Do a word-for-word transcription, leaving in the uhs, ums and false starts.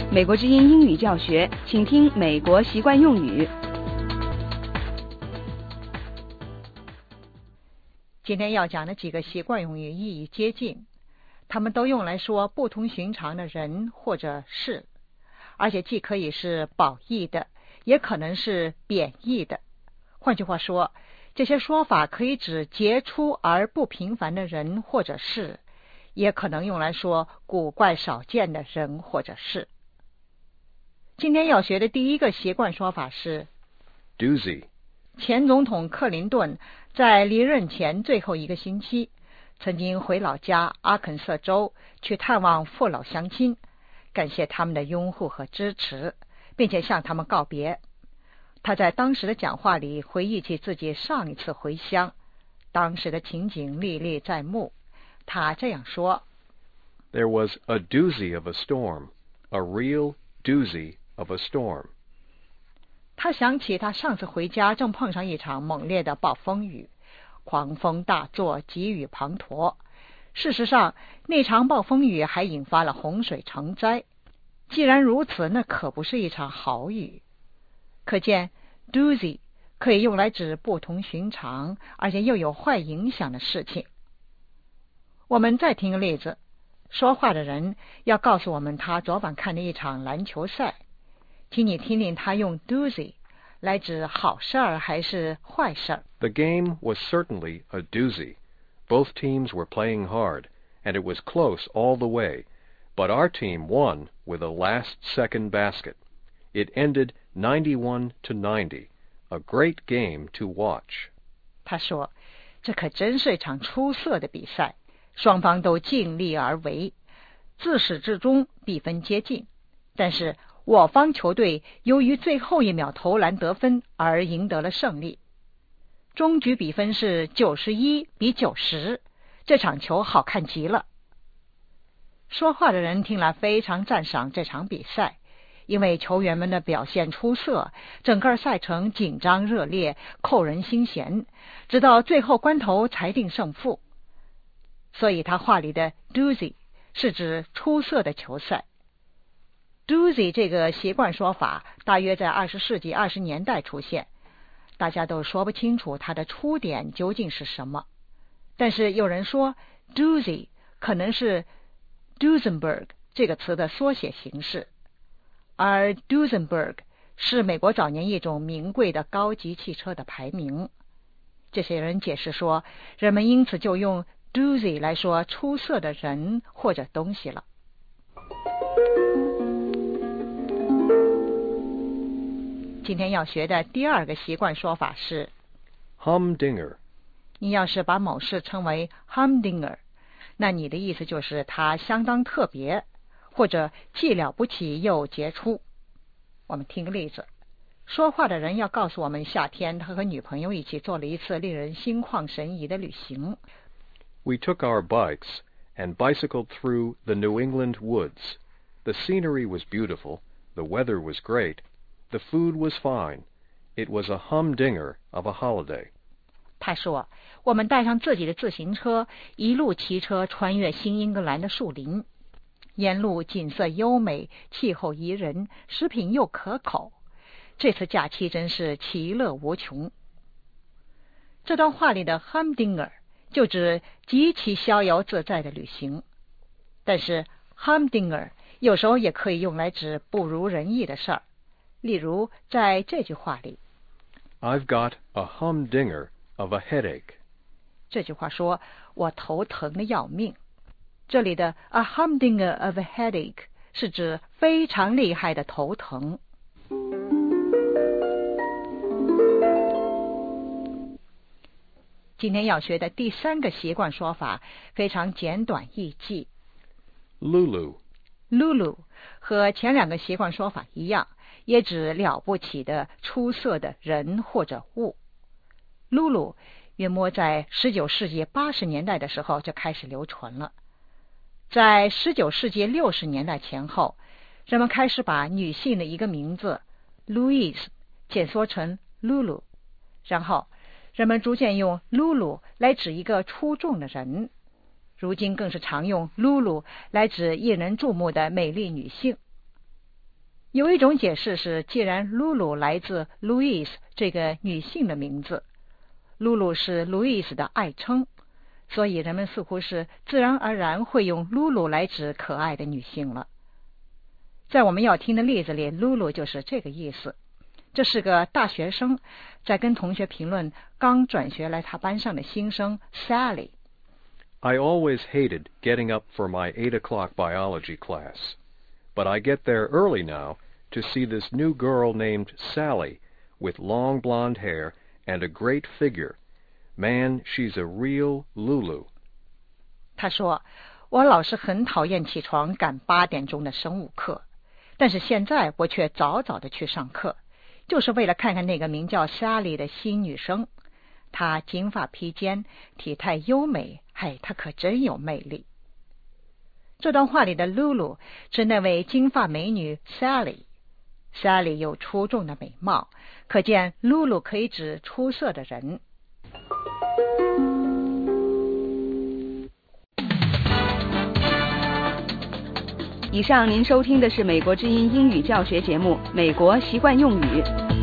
美国之音英语教学，请听美国习惯用语。 今天要讲的几个习惯用语意义接近，它们都用来说不同寻常的人或者事，而且既可以是褒义的，也可能是贬义的。换句话说，这些说法可以指杰出而不平凡的人或者事，也可能用来说古怪少见的人或者事。今天要学的第一个习惯说法是 doozy。 前总统克林顿在离任前最后一个星期，曾经回老家阿肯色州去探望父老乡亲，感谢他们的拥护和支持，并且向他们告别。他在当时的讲话里回忆起自己上一次回乡，当时的情景历历在目。他这样说： There was a doozy of a storm, a real doozy of a storm. 他想起他上次回家正碰上一场猛烈的暴风雨，狂风大作，急雨滂沱。事实上，那场暴风雨还引发了洪水成灾。既然如此，那可不是一场好雨。可见 doozy 可以用来指不同寻常而且又有坏影响的事情。我们再听个例子，说话的人要告诉我们他昨晚看的一场篮球赛，请你听听他用 doozy 来指好事儿还是坏事儿。 The game was certainly a doozy. Both teams were playing hard, and it was close all the way, but our team won with a last-second basket. It ended ninety-one to ninety, a great game to watch. 他说，这可真是一场出色的比赛，双方都尽力而为，自始至终比分接近，但是我方球队由于最后一秒投篮得分而赢得了胜利。终局比分是九十一比九十，这场球好看极了。说话的人听了非常赞赏这场比赛，因为球员们的表现出色，整个赛程紧张热烈，扣人心弦，直到最后关头裁定胜负。所以他话里的 doozy 是指出色的球赛。doozy 这个习惯说法大约在二十世纪二十年代出现，大家都说不清楚它的出典究竟是什么，但是有人说 doozy 可能是 Duesenberg 这个词的缩写形式，而 Duesenberg 是美国早年一种名贵的高级汽车的排名。这些人解释说，人们因此就用 doozy 来说出色的人或者东西了。今天要学的第二个习惯说法是 humdinger。 你要是把某事称为 humdinger， 那你的意思就是它相当特别，或者既了不起又杰出。我们听个例子，说话的人要告诉我们夏天他和女朋友一起做了一次令人心旷神怡的旅行。 We took our bikes and bicycled through the New England woods. The scenery was beautiful, the weather was great.The food was fine. It was a humdinger of a holiday. 他说，我们带上自己的自行车，一路骑车穿越新英格兰的树林，沿路景色优美，气候宜人，食品又可口。这次假期真是其乐无穷。这段话里的 humdinger 就指极其逍遥自在的旅行，但是 humdinger 有时候也可以用来指不如人意的事儿。例如在这句话里 I've got a humdinger of a headache. 这句话说我头疼的要命。这里的 a humdinger of a headache 是指非常厉害的头疼。今天要学的第三个习惯说法非常简短易记。 Lulu. Lulu 和前两个习惯说法一样，也指了不起的出色的人或者物。 Lulu 约摸在十九世纪八十年代的时候就开始流传了。在十九世纪六十年代前后，人们开始把女性的一个名字 Louise 简缩成 Lulu， 然后人们逐渐用 Lulu 来指一个出众的人，如今更是常用 Lulu 来指引人注目的美丽女性。 有一种解释是，既然露露来自 Louise 这个女性的名字，露露是 Louise 的爱称，所以人们似乎是自然而然会用露露来指可爱的女性了。在我们要听的例子里，露露就是这个意思。这是个大学生在跟同学评论刚转学来他班上的新生 Sally。I always hated getting up for my eight o'clock biology class, but I get there early now to see this new girl named Sally with long blonde hair and a great figure. Man, she's a real Lulu. 他说，我老是很讨厌起床赶八点钟的生物课，但是现在我却早早的去上课，就是为了看看那个名叫 Sally 的新女生。她金发披肩，体态优美，嘿，她可真有魅力。这段话里的 Lulu 是那位金发美女 Sally。Sally 有出众的美貌，可见 Lulu 可以指出色的人。 以上您收听的是美国之音英语教学节目《美国习惯用语》。